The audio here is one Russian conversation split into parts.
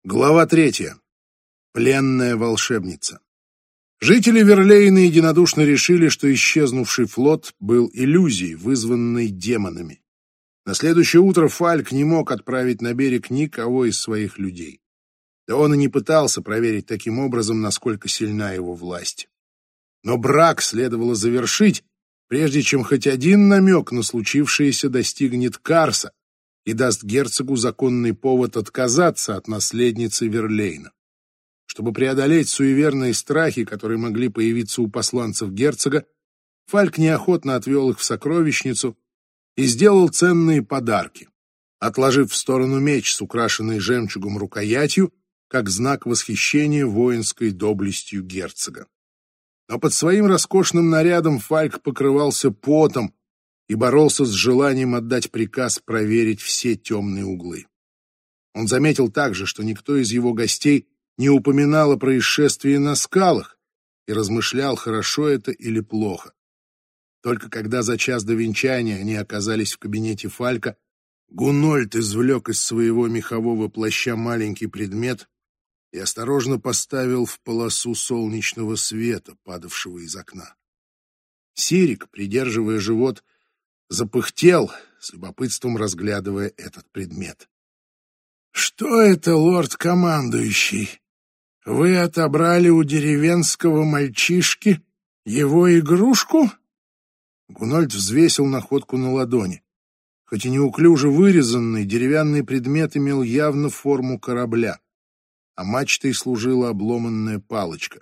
Глава 3. Пленная волшебница. Жители Верлейна единодушно решили, что исчезнувший флот был иллюзией, вызванной демонами. На следующее утро Фальк не мог отправить на берег никого из своих людей. Да он и не пытался проверить таким образом, насколько сильна его власть. Но брак следовало завершить, прежде чем хоть один намек на случившееся достигнет Карса и даст герцогу законный повод отказаться от наследницы Верлейна. Чтобы преодолеть суеверные страхи, которые могли появиться у посланцев герцога, Фальк неохотно отвел их в сокровищницу и сделал ценные подарки, отложив в сторону меч с украшенной жемчугом рукоятью, как знак восхищения воинской доблестью герцога. Но под своим роскошным нарядом Фальк покрывался потом и боролся с желанием отдать приказ проверить все темные углы. Он заметил также, что никто из его гостей не упоминал о происшествии на скалах и размышлял, хорошо это или плохо. Только когда за час до венчания они оказались в кабинете Фалька, Гунольд извлек из своего мехового плаща маленький предмет и осторожно поставил в полосу солнечного света, падавшего из окна. Сирик, придерживая живот, запыхтел, с любопытством разглядывая этот предмет. «Что это, лорд-командующий? Вы отобрали у деревенского мальчишки его игрушку?» Гунольд взвесил находку на ладони. Хоть и неуклюже вырезанный, деревянный предмет имел явно форму корабля, а мачтой служила обломанная палочка.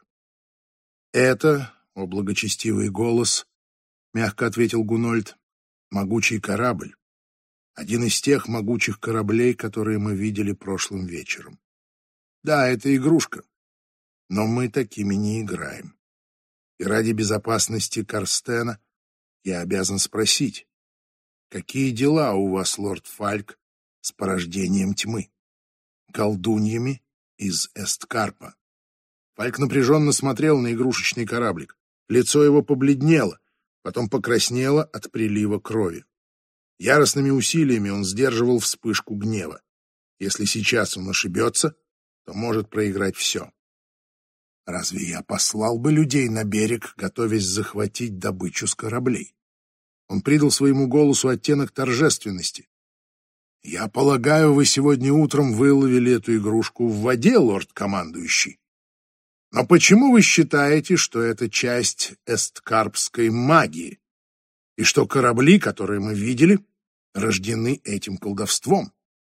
«Это, о благочестивый голос», — мягко ответил Гунольд, — «могучий корабль. Один из тех могучих кораблей, которые мы видели прошлым вечером. Да, это игрушка, но мы такими не играем. И ради безопасности Карстена я обязан спросить, какие дела у вас, лорд Фальк, с порождением тьмы? Колдуньями из Эсткарпа?» Фальк напряженно смотрел на игрушечный кораблик. Лицо его побледнело, потом покраснело от прилива крови. Яростными усилиями он сдерживал вспышку гнева. Если сейчас он ошибется, то может проиграть все. Разве я послал бы людей на берег, готовясь захватить добычу с кораблей? Он придал своему голосу оттенок торжественности. «Я полагаю, вы сегодня утром выловили эту игрушку в воде, лорд-командующий. Но почему вы считаете, что это часть эсткарпской магии, и что корабли, которые мы видели, рождены этим колдовством?»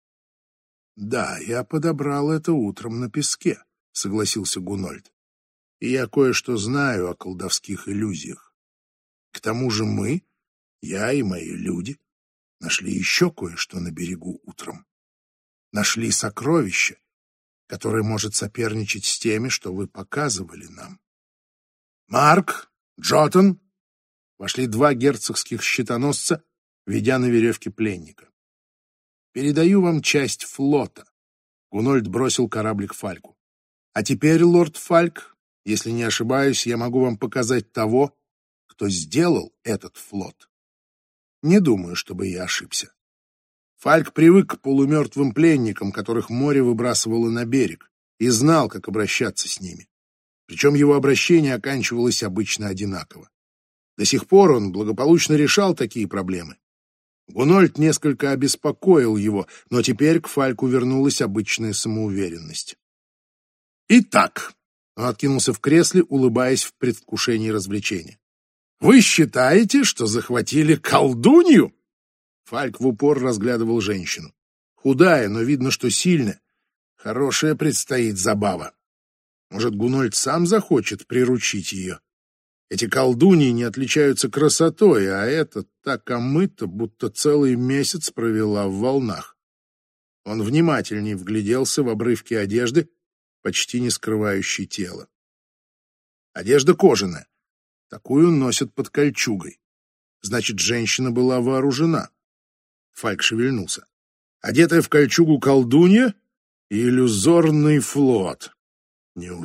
«Да, я подобрал это утром на песке», — согласился Гунольд. «И я кое-что знаю о колдовских иллюзиях. К тому же я и мои люди, нашли еще кое-что на берегу утром. Нашли сокровище, которое может соперничать с теми, что вы показывали нам. Марк, Джотон!» Вошли два герцогских щитоносца, ведя на веревке пленника. «Передаю вам часть флота», — Гунольд бросил кораблик Фальку. «А теперь, лорд Фальк, если не ошибаюсь, я могу вам показать того, кто сделал этот флот. Не думаю, чтобы я ошибся». Фальк привык к полумертвым пленникам, которых море выбрасывало на берег, и знал, как обращаться с ними. Причем его обращение оканчивалось обычно одинаково. До сих пор он благополучно решал такие проблемы. Гунольд несколько обеспокоил его, но теперь к Фальку вернулась обычная самоуверенность. «Итак», — он откинулся в кресле, улыбаясь в предвкушении развлечения, «вы считаете, что захватили колдунью?» Фальк в упор разглядывал женщину. Худая, но видно, что сильная. Хорошая предстоит забава. Может, Гунольд сам захочет приручить ее? Эти колдуньи не отличаются красотой, а эта так омыта, будто целый месяц провела в волнах. Он внимательнее вгляделся в обрывки одежды, почти не скрывающей тело. Одежда кожаная. Такую носят под кольчугой. Значит, женщина была вооружена. Фальк шевельнулся. Одетая в кольчугу колдунья и иллюзорный флот.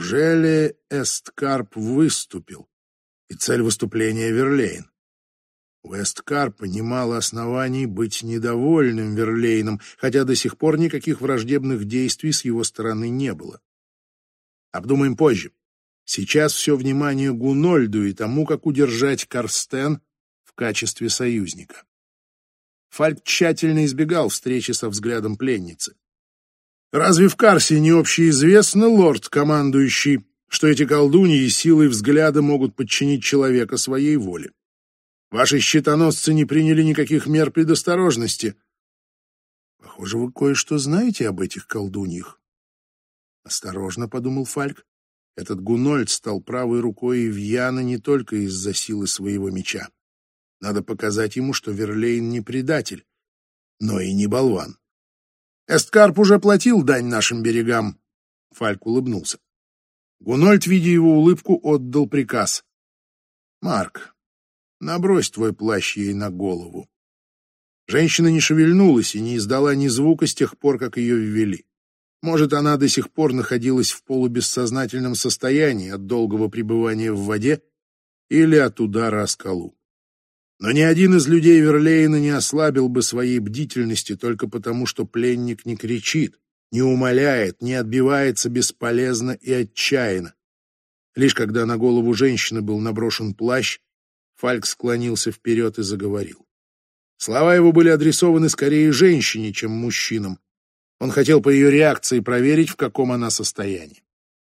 Неужели Эсткарп выступил? И цель выступления Верлейн. Уэсткар понимал оснований быть недовольным Верлейном, хотя до сих пор никаких враждебных действий с его стороны не было. Обдумаем позже. Сейчас все внимание Гунольду и тому, как удержать Карстен в качестве союзника. Фальк тщательно избегал встречи со взглядом пленницы. «Разве в Карсе не общеизвестно, лорд-командующий, что эти колдуньи силой взгляда могут подчинить человека своей воле? Ваши щитоносцы не приняли никаких мер предосторожности». «Похоже, вы кое-что знаете об этих колдуньях». «Осторожно», — подумал Фальк. Этот Гунольд стал правой рукой Ивьяна не только из-за силы своего меча. Надо показать ему, что Верлейн не предатель, но и не болван. «Эсткарп уже платил дань нашим берегам», — Фальк улыбнулся. Гунольд, видя его улыбку, отдал приказ. «Марк, набрось твой плащ ей на голову». Женщина не шевельнулась и не издала ни звука с тех пор, как ее ввели. Может, она до сих пор находилась в полубессознательном состоянии от долгого пребывания в воде или от удара о скалу. Но ни один из людей Верлейна не ослабил бы своей бдительности только потому, что пленник не кричит, не умоляет, не отбивается бесполезно и отчаянно. Лишь когда на голову женщины был наброшен плащ, Фальк склонился вперед и заговорил. Слова его были адресованы скорее женщине, чем мужчинам. Он хотел по ее реакции проверить, в каком она состоянии.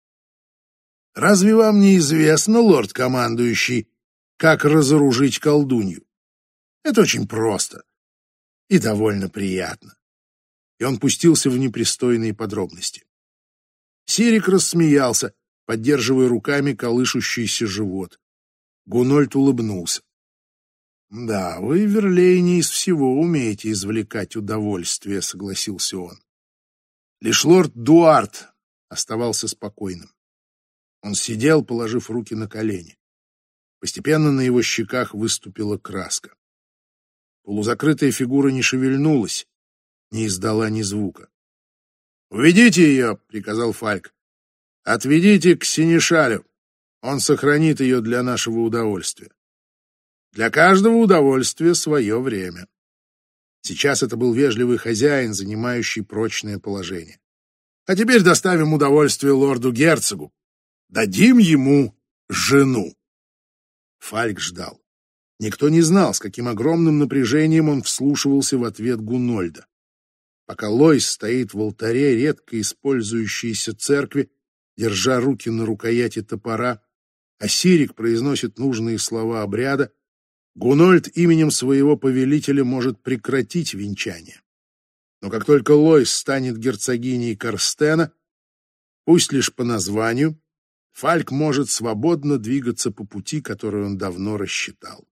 «Разве вам не известно, лорд-командующий, как разоружить колдунью? Это очень просто и довольно приятно». И он пустился в непристойные подробности. Сирик рассмеялся, поддерживая руками колышущийся живот. Гунольд улыбнулся. «Да, вы, Верлейне, из всего умеете извлекать удовольствие», — согласился он. Лишь лорд Дуарт оставался спокойным. Он сидел, положив руки на колени. Постепенно на его щеках выступила краска. Полузакрытая фигура не шевельнулась, не издала ни звука. «Уведите ее», — приказал Фальк. «Отведите к Синишалю. Он сохранит ее для нашего удовольствия. Для каждого удовольствия свое время». Сейчас это был вежливый хозяин, занимающий прочное положение. «А теперь доставим удовольствие лорду-герцогу. Дадим ему жену». Фальк ждал. Никто не знал, с каким огромным напряжением он вслушивался в ответ Гунольда. Пока Лойс стоит в алтаре редко использующейся церкви, держа руки на рукояти топора, а Сирик произносит нужные слова обряда, Гунольд именем своего повелителя может прекратить венчание. Но как только Лойс станет герцогиней Карстена, пусть лишь по названию, Фальк может свободно двигаться по пути, который он давно рассчитал.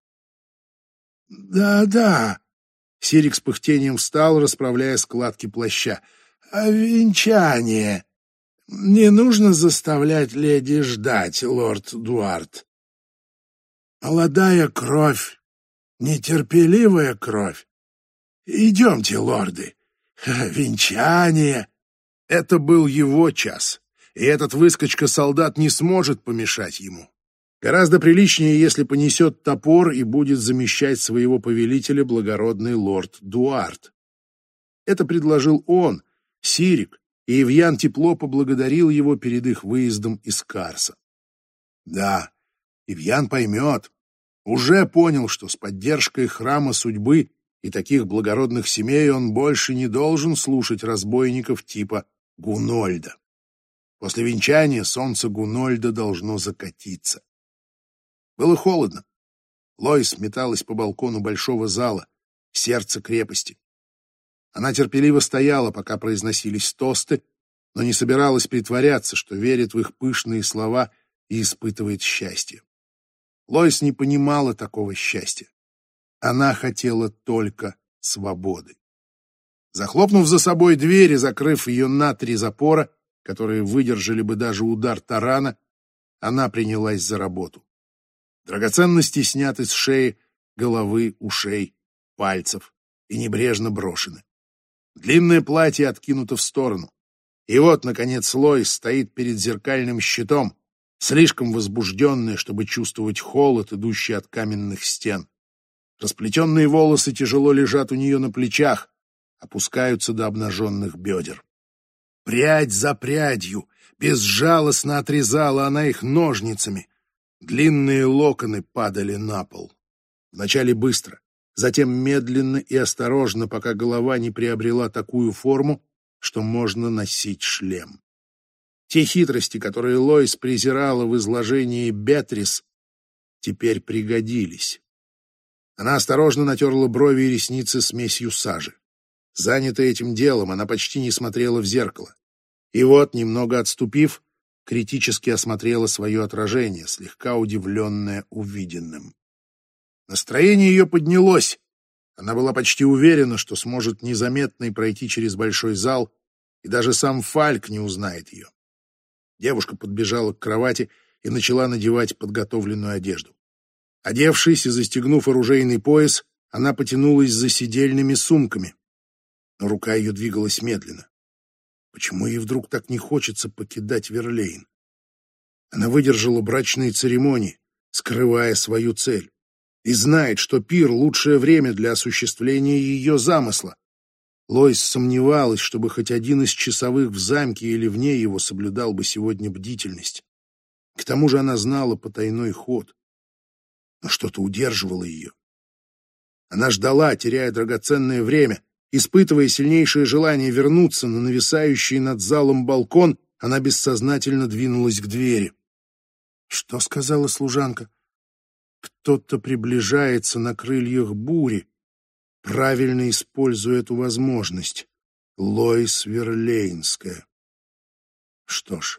«Да», — Сирик с пыхтением встал, расправляя складки плаща. «А венчание? Не нужно заставлять леди ждать, лорд Дуарт. Молодая кровь, нетерпеливая кровь. Идемте, лорды, венчание». Это был его час, и этот выскочка-солдат не сможет помешать ему. Гораздо приличнее, если понесет топор и будет замещать своего повелителя благородный лорд Дуарт. Это предложил он, Сирик, и Ивьян тепло поблагодарил его перед их выездом из Карса. Да, Ивьян поймет, уже понял, что с поддержкой храма судьбы и таких благородных семей он больше не должен слушать разбойников типа Гунольда. После венчания солнце Гунольда должно закатиться. Было холодно. Лойс металась по балкону большого зала, сердца крепости. Она терпеливо стояла, пока произносились тосты, но не собиралась притворяться, что верит в их пышные слова и испытывает счастье. Лойс не понимала такого счастья. Она хотела только свободы. Захлопнув за собой дверь и закрыв ее на 3 запора, которые выдержали бы даже удар тарана, она принялась за работу. Драгоценности сняты с шеи, головы, ушей, пальцев и небрежно брошены. Длинное платье откинуто в сторону. И вот, наконец, Лойс стоит перед зеркальным щитом, слишком возбужденная, чтобы чувствовать холод, идущий от каменных стен. Расплетенные волосы тяжело лежат у нее на плечах, опускаются до обнаженных бедер. Прядь за прядью безжалостно отрезала она их ножницами. Длинные локоны падали на пол. Вначале быстро, затем медленно и осторожно, пока голова не приобрела такую форму, что можно носить шлем. Те хитрости, которые Лоис презирала в изложении Беатрис, теперь пригодились. Она осторожно натерла брови и ресницы смесью сажи. Занятая этим делом, она почти не смотрела в зеркало. И вот, немного отступив, критически осмотрела свое отражение, слегка удивленное увиденным. Настроение ее поднялось. Она была почти уверена, что сможет незаметно пройти через большой зал, и даже сам Фальк не узнает ее. Девушка подбежала к кровати и начала надевать подготовленную одежду. Одевшись и застегнув оружейный пояс, она потянулась за сидельными сумками. Но рука ее двигалась медленно. Почему ей вдруг так не хочется покидать Верлейн? Она выдержала брачные церемонии, скрывая свою цель, и знает, что пир — лучшее время для осуществления ее замысла. Лоис сомневалась, чтобы хоть один из часовых в замке или вне его соблюдал бы сегодня бдительность. К тому же она знала потайной ход. Но что-то удерживало ее. Она ждала, теряя драгоценное время. Испытывая сильнейшее желание вернуться на нависающий над залом балкон, она бессознательно двинулась к двери. Что сказала служанка? Кто-то приближается на крыльях бури. Правильно используя эту возможность. Лоис Верлейнская. Что ж,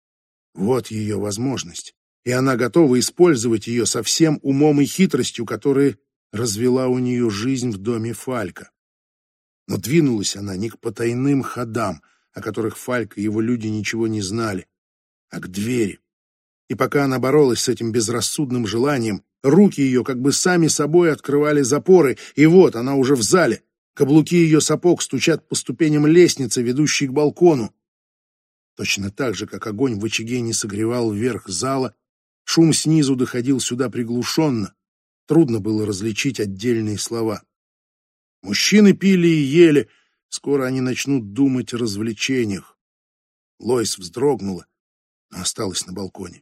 вот ее возможность. И она готова использовать ее со всем умом и хитростью, которые развела у нее жизнь в доме Фалька. Но двинулась она не к потайным ходам, о которых Фальк и его люди ничего не знали, а к двери. И пока она боролась с этим безрассудным желанием, руки ее как бы сами собой открывали запоры, и вот она уже в зале. Каблуки ее сапог стучат по ступеням лестницы, ведущей к балкону. Точно так же, как огонь в очаге не согревал верх зала, шум снизу доходил сюда приглушенно. Трудно было различить отдельные слова. Мужчины пили и ели, скоро они начнут думать о развлечениях. Лоис вздрогнула, но осталась на балконе.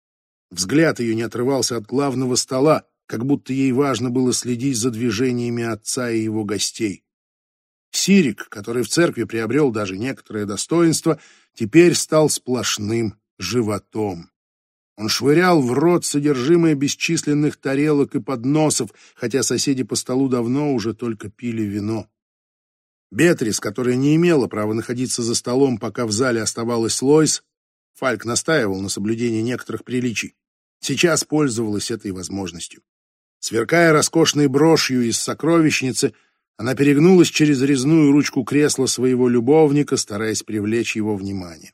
Взгляд ее не отрывался от главного стола, как будто ей важно было следить за движениями отца и его гостей. Сирик, который в церкви приобрел даже некоторое достоинство, теперь стал сплошным животом. Он швырял в рот содержимое бесчисленных тарелок и подносов, хотя соседи по столу давно уже только пили вино. Беатрис, которая не имела права находиться за столом, пока в зале оставалась Лоис, Фальк настаивал на соблюдении некоторых приличий, сейчас пользовалась этой возможностью. Сверкая роскошной брошью из сокровищницы, она перегнулась через резную ручку кресла своего любовника, стараясь привлечь его внимание.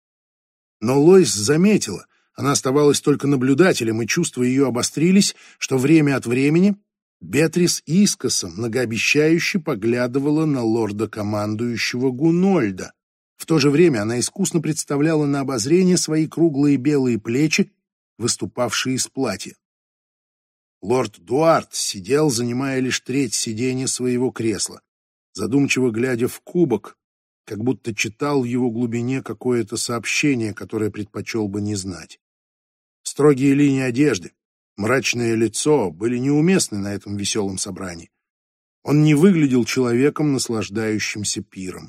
Но Лоис заметила, она оставалась только наблюдателем, и чувства ее обострились, что время от времени Беатрис искоса многообещающе поглядывала на лорда-командующего Гунольда. В то же время она искусно представляла на обозрение свои круглые белые плечи, выступавшие из платья. Лорд Дуарт сидел, занимая лишь треть сиденья своего кресла, задумчиво глядя в кубок, как будто читал в его глубине какое-то сообщение, которое предпочел бы не знать. Строгие линии одежды, мрачное лицо были неуместны на этом веселом собрании. Он не выглядел человеком, наслаждающимся пиром.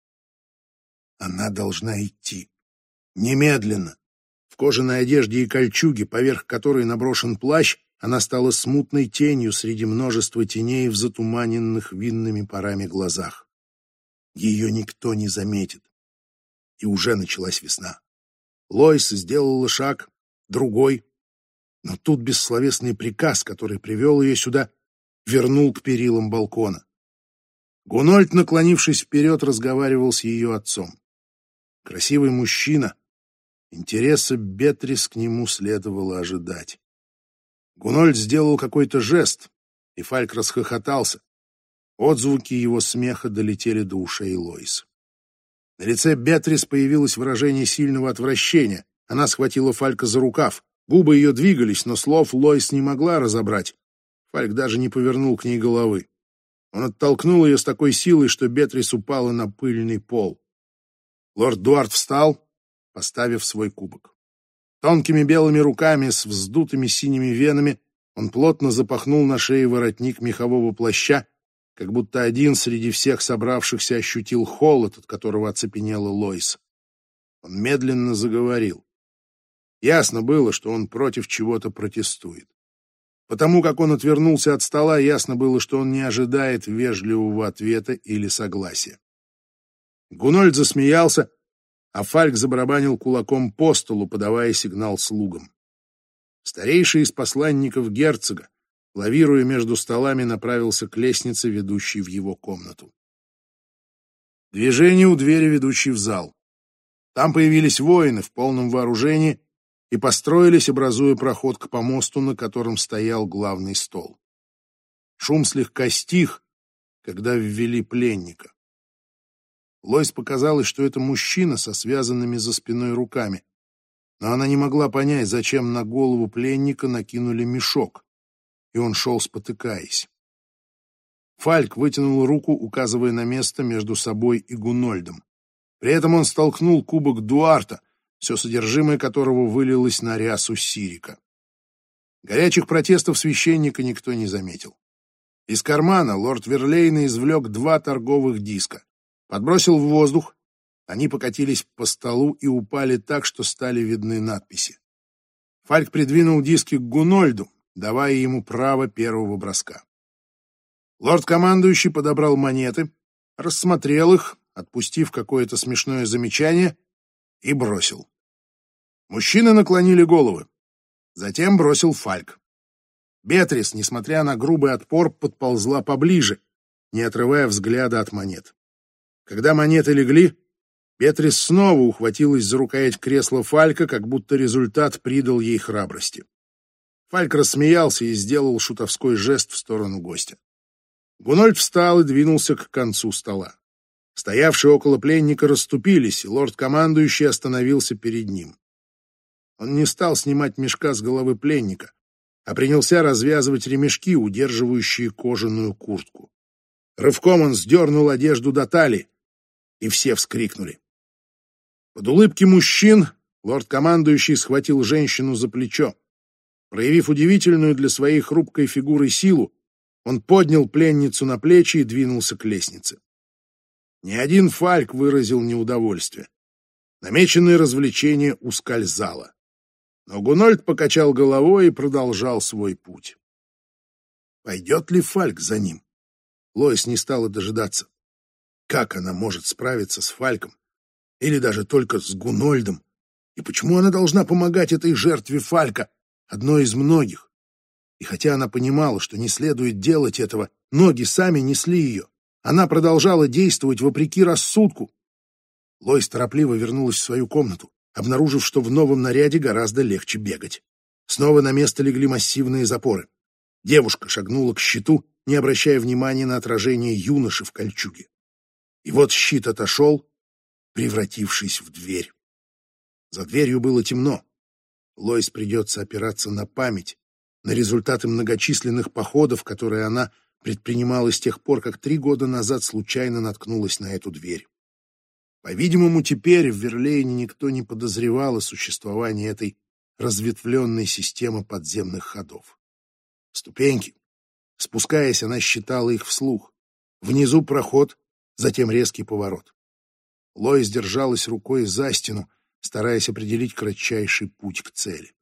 Она должна идти. Немедленно. В кожаной одежде и кольчуге, поверх которой наброшен плащ, она стала смутной тенью среди множества теней в затуманенных винными парами глазах. Ее никто не заметит. И уже началась весна. Лоис сделала шаг, другой. Но тут бессловесный приказ, который привел ее сюда, вернул к перилам балкона. Гунольд, наклонившись вперед, разговаривал с ее отцом. Красивый мужчина. Интереса Беатрис к нему следовало ожидать. Гунольд сделал какой-то жест, и Фальк расхохотался. Отзвуки его смеха долетели до ушей Лоис. На лице Беатрис появилось выражение сильного отвращения. Она схватила Фалька за рукав. Губы ее двигались, но слов Лоис не могла разобрать. Фальк даже не повернул к ней головы. Он оттолкнул ее с такой силой, что Бетрис упала на пыльный пол. Лорд Дуарт встал, поставив свой кубок. Тонкими белыми руками с вздутыми синими венами он плотно запахнул на шее воротник мехового плаща, как будто один среди всех собравшихся ощутил холод, от которого оцепенела Лоис. Он медленно заговорил. Ясно было, что он против чего-то протестует. Потому как он отвернулся от стола, ясно было, что он не ожидает вежливого ответа или согласия. Гунольд засмеялся, а Фальк забарабанил кулаком по столу, подавая сигнал слугам. Старейший из посланников герцога, лавируя между столами, направился к лестнице, ведущей в его комнату. Движение у двери, ведущей в зал. Там появились воины в полном вооружении и построились, образуя проход к помосту, на котором стоял главный стол. Шум слегка стих, когда ввели пленника. Лоис показалось, что это мужчина со связанными за спиной руками, но она не могла понять, зачем на голову пленника накинули мешок, и он шел, спотыкаясь. Фальк вытянул руку, указывая на место между собой и Гунольдом. При этом он столкнул кубок Дуарта, все содержимое которого вылилось на рясу Сирика. Горячих протестов священника никто не заметил. Из кармана лорд Верлейна извлек 2 торговых диска, подбросил в воздух, они покатились по столу и упали так, что стали видны надписи. Фальк придвинул диски к Гунольду, давая ему право первого броска. Лорд-командующий подобрал монеты, рассмотрел их, отпустив какое-то смешное замечание, и бросил. Мужчины наклонили головы. Затем бросил Фальк. Бетрис, несмотря на грубый отпор, подползла поближе, не отрывая взгляда от монет. Когда монеты легли, Бетрис снова ухватилась за рукоять кресла Фалька, как будто результат придал ей храбрости. Фальк рассмеялся и сделал шутовской жест в сторону гостя. Гунольд встал и двинулся к концу стола. Стоявшие около пленника расступились, и лорд-командующий остановился перед ним. Он не стал снимать мешка с головы пленника, а принялся развязывать ремешки, удерживающие кожаную куртку. Рывком он сдернул одежду до талии, и все вскрикнули. Под улыбки мужчин лорд-командующий схватил женщину за плечо. Проявив удивительную для своей хрупкой фигуры силу, он поднял пленницу на плечи и двинулся к лестнице. Ни один Фальк выразил неудовольствие. Намеченное развлечение ускользало. Но Гунольд покачал головой и продолжал свой путь. Пойдет ли Фальк за ним? Лоис не стала дожидаться. Как она может справиться с Фальком? Или даже только с Гунольдом? И почему она должна помогать этой жертве Фалька, одной из многих? И хотя она понимала, что не следует делать этого, ноги сами несли ее. Она продолжала действовать вопреки рассудку. Лоис торопливо вернулась в свою комнату, обнаружив, что в новом наряде гораздо легче бегать. Снова на место легли массивные запоры. Девушка шагнула к щиту, не обращая внимания на отражение юноши в кольчуге. И вот щит отошел, превратившись в дверь. За дверью было темно. Лоис придется опираться на память, на результаты многочисленных походов, которые она предпринимала с тех пор, как 3 года назад случайно наткнулась на эту дверь. По-видимому, теперь в Верлейне никто не подозревал о существовании этой разветвленной системы подземных ходов. Ступеньки. Спускаясь, она считала их вслух. Внизу проход, затем резкий поворот. Лоис держалась рукой за стену, стараясь определить кратчайший путь к цели.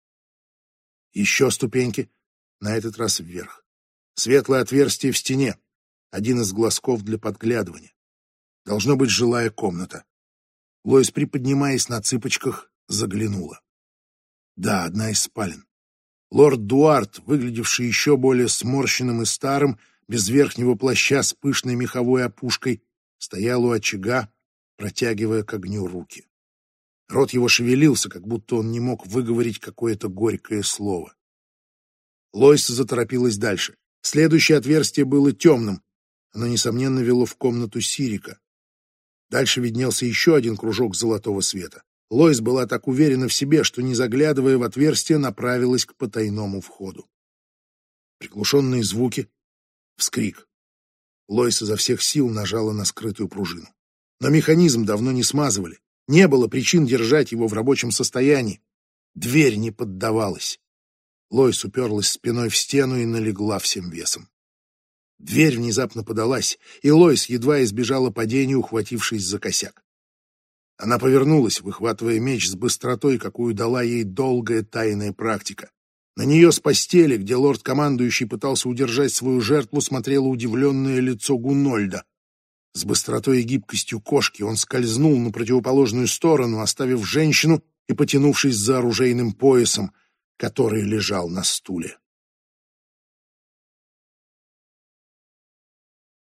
Еще ступеньки, на этот раз вверх. Светлое отверстие в стене, один из глазков для подглядывания. Должно быть жилая комната. Лоис, приподнимаясь на цыпочках, заглянула. Да, одна из спален. Лорд Дуарт, выглядевший еще более сморщенным и старым, без верхнего плаща с пышной меховой опушкой, стоял у очага, протягивая к огню руки. Рот его шевелился, как будто он не мог выговорить какое-то горькое слово. Лоис заторопилась дальше. Следующее отверстие было темным. Оно, несомненно, вело в комнату Сирика. Дальше виднелся еще один кружок золотого света. Лоис была так уверена в себе, что, не заглядывая в отверстие, направилась к потайному входу. Приглушенные звуки, вскрик. Лоис изо всех сил нажала на скрытую пружину. Но механизм давно не смазывали. Не было причин держать его в рабочем состоянии. Дверь не поддавалась. Лоис уперлась спиной в стену и налегла всем весом. Дверь внезапно подалась, и Лоис едва избежала падения, ухватившись за косяк. Она повернулась, выхватывая меч с быстротой, какую дала ей долгая тайная практика. На нее с постели, где лорд-командующий пытался удержать свою жертву, смотрело удивленное лицо Гунольда. С быстротой и гибкостью кошки он скользнул на противоположную сторону, оставив женщину и потянувшись за оружейным поясом, который лежал на стуле.